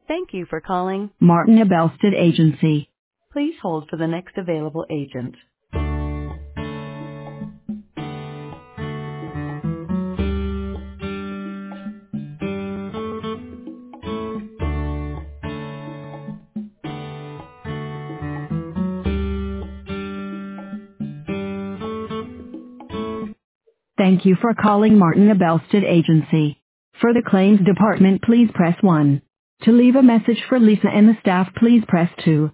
Thank you for calling Martin Abelsted Agency. Please hold for the next available agent. Thank you for calling Martin Abelsted Agency. For the claims department, please press 1. To leave a message for Lisa and the staff, please press 2.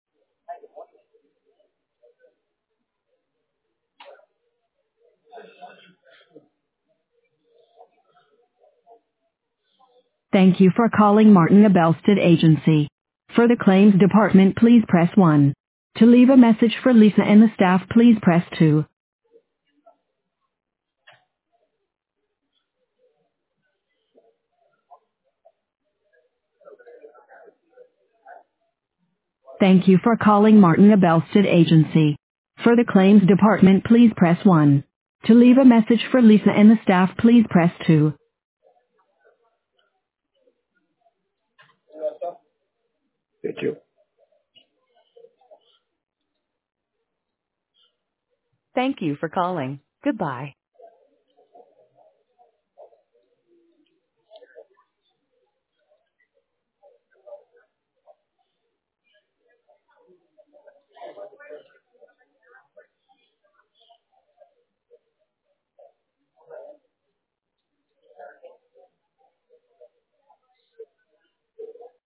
Thank you for calling Martin Abelsted Agency. For the claims department, please press 1. To leave a message for Lisa and the staff, please press 2. Thank you for calling Martin Abelsted Agency. For the claims department, please press 1. To leave a message for Lisa and the staff, please press 2. Thank you. Thank you for calling. Goodbye.